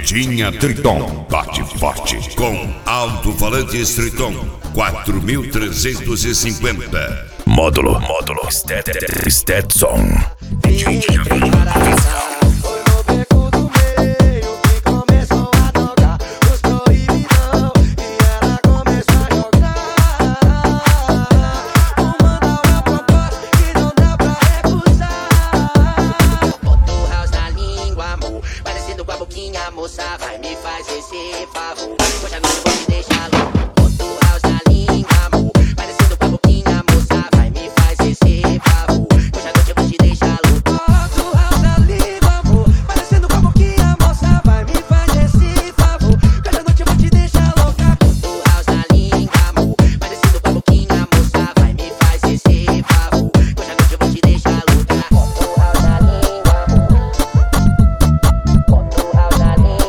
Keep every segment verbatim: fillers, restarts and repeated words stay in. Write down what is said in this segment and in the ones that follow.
Carretinha Triton bate forte com alto-falantes Triton quatro mil trezentos e cinquenta. Módulo, módulo, Stetson. Moça, vai me fazer esse favor. Hoje à noite eu vou te deixar louco. Bota o house na língua, amor. Parecendo com a boquinha, moça, vai me fazer esse favor. Hoje à noite eu vou te deixar louco. Bota o house na língua, amor. Parecendo com a boquinha, moça, vai me fazer esse favor. Hoje à noite eu vou te deixar louca. Bota o house na língua, amor. Parecendo com a boquinha, moça, vai me fazer esse favor. Hoje à noite eu vou te deixar louca. Bota o house na língua, amor. Bota o house na língua.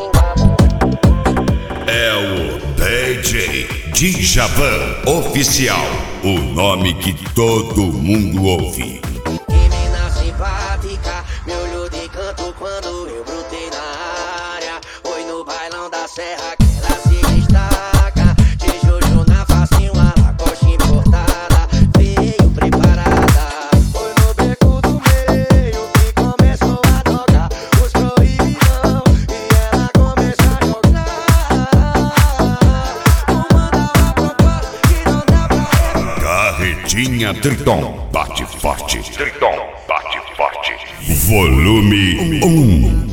É o D J Djavan Oficial, o nome que todo mundo ouve. Menina simpática, me olhou de canto quando eu brotei na área. Foi no bailão da serra que ela se destaca. De jojo na facinho, a lacoste importada. Veio preparada. Foi no beco do meio que começou a tocar os proibidão. E ela começou a jogar. Vou mandar uma proposta que não dá pra recusar. Carretinha Triton bate forte. Triton bate forte. Volume um.